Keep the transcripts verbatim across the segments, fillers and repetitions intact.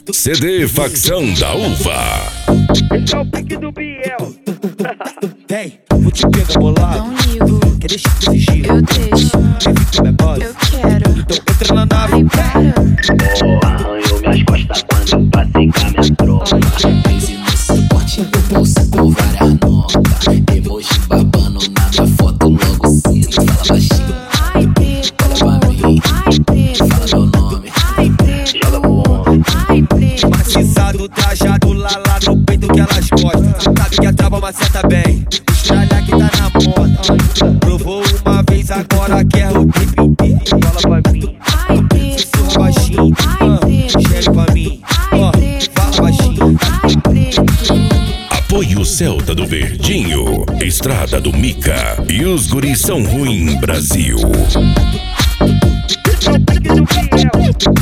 C D Facção da Uva. Esse é o pique do Biel. Vem, vou te pegar bolado. Não ligo, Quer deixar de fingir? eu deixo. Quer ficar minha bola? Eu quero. Então entra na nave. Ai, para. Oh, arranhou minhas costas quando eu passei com a minha tropa. Pense no suporte do bolso com várias notas. Emoji babando na minha foto logo cedo. Fala baixinho, Ai, preto. fala pra mim, Ai, preto. fala meu nome, Ai, preto. joga pro homem. Ai, preto. Maciçado, trajado, lá lá no peito que elas gostam. Sabe que a trava maceta bem. Estralha que tá na moda. Provou uma vez, agora quer o repetir. Fala pra mim. Ai, preto. Sussurra baixinho. Ai, preto. Chega pra mim. Ai, Ó, preto. fala baixinho. Ai, preto. Apoio Celta do Verdinho, Estrada do Mica e os guris são ruim Brasil. Esse é o pique do Biel.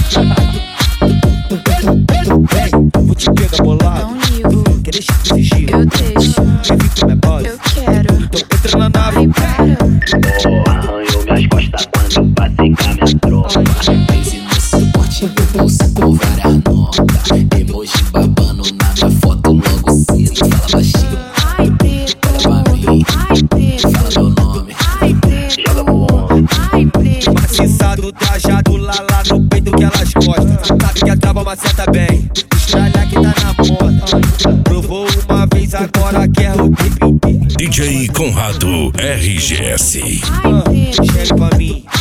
Vem, vou te pegar bolado. Não ligo, Quer deixar de fingir? eu deixo. Quer ficar minha bola? Eu quero. Então entra na nave. Ai, para. Oh, arranhou minhas costas quando eu passei com a minha tropa. Pense no suporte do bolso com várias notas. Emoji babando na minha foto logo cedo. Fala baixinho, Ai, preto. fala pra mim, Ai, preto. fala meu nome, Ai, preto. joga pro homem. Ai, preto. Maciçado, trajado, lá lá no peito que elas gostam. Sabe que a trava maceta bem. Estralha que tá na moda. Provou uma vez, agora quer o repetir. D J Conrado R G S. Ai, preto. Chega pra mim.